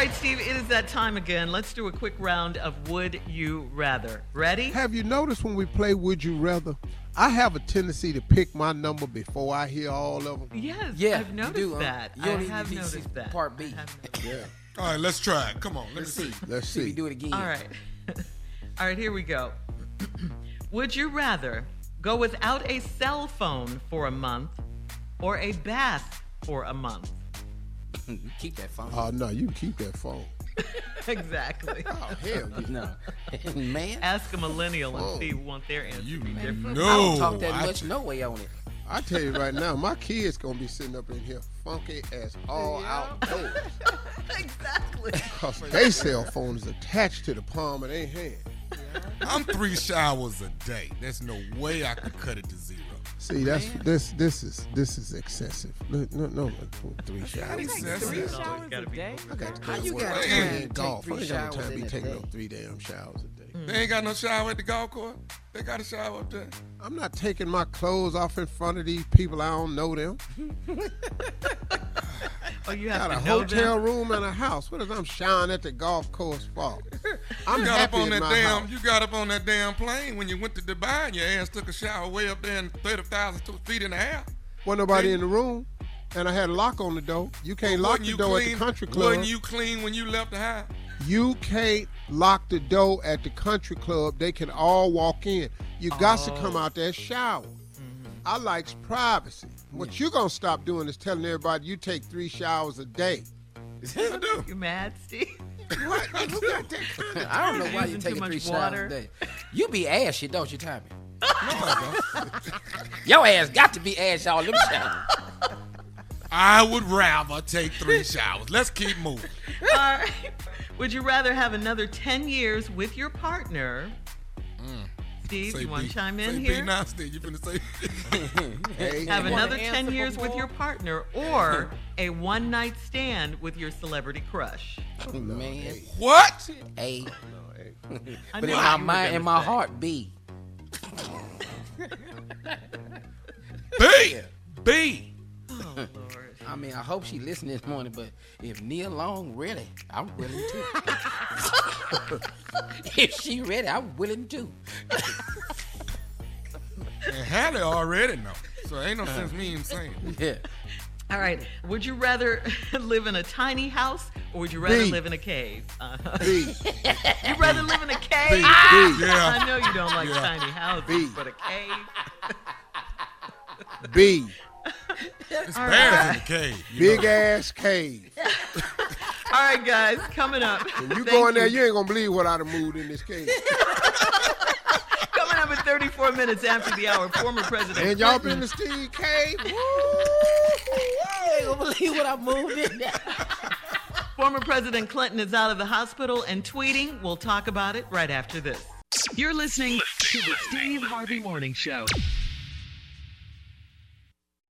right, Steve, it is that time again. Let's do a quick round of Would You Rather. Ready? Have you noticed when we play Would You Rather, I have a tendency to pick my number before I hear all of them? Yes, Yeah, I've noticed that. You don't I need have to noticed that. Part B. Yeah. All right, let's try it. Come on, let me see. Let's See if see. we do it again. All right. All right, here we go. Would you rather go without a cell phone for a month or a bath for a month? Keep that phone. Oh, no, you can keep that phone. Exactly. Oh, hell yeah. No. Man, Ask a millennial and see what their answer You be different. I know. don't talk that much. No way on it. I tell you right now, my kids going to be sitting up in here funky as all outdoors. Exactly. Because their cell phone is attached to the palm of their hand. I'm 3 showers a day. There's no way I could cut it to 0. See, this is excessive. No, 3 showers. Excessive. 3 It's always showers gotta a be day? I got How you got Well, time and to golf. take I 3 ain't got no showers time to in be a taking day? no 3 damn showers a day. They ain't got no shower at the golf course. They got a shower up there. I'm not taking my clothes off in front of these people. I don't know them. Oh, you Got have a to know hotel them? room and a house. What is I'm showering at the golf course for? I'm You got up happy on in that my damn. house. You got up on that damn plane when you went to Dubai, and your ass took a shower way up there in 30,000 feet in the air. Wasn't nobody in the room, and I had a lock on the door. You can't lock Wasn't the you door at clean? the country club. Wasn't you clean when you left the house? You can't lock the door at the country club. They can all walk in. You got to come out there and shower. I like privacy. What you gonna stop doing is telling everybody you take 3 showers a day. I do. You mad, Steve? What? Who got that kind of I don't know why you Using too taking much 3 showers water. a day. You be ashy, don't you, Tommy? No, I don't. Your ass got to be ashy all them showers. I would rather take 3 showers. Let's keep moving. All right. Would you rather have another 10 years with your partner? Steve, you want to chime in say here? Be nice, Steve. You finna say. Hey, Have wanna another answer 10 years with before? your partner or a one-night stand with your celebrity crush? no, Man. hey, What? A. I But knew in what my you were mind, gonna in my say. heart, B. B. B. Oh, Lord. I mean, I hope she listening this morning, but if Nia Long ready, I'm willing to. If she ready, I'm willing to. And Hallie already know. So ain't no sense me even saying it. Yeah. All right. Would you rather live in a tiny house or would you rather B. live in a cave? B, You'd rather live in a cave? B, Yeah. I know you don't like Yeah. tiny houses, B. but a cave? B, It's bears in the cave. you big know. ass cave. All right, guys, coming up. When you Thank go in there, you ain't gonna believe what I'd have moved in this cave. Coming up at 34 minutes after the hour, former President And y'all Clinton been to Steve Cave? You ain't gonna believe what I moved in there. Former President Clinton is out of the hospital and tweeting. We'll talk about it right after this. You're listening to the Steve Harvey Morning Show.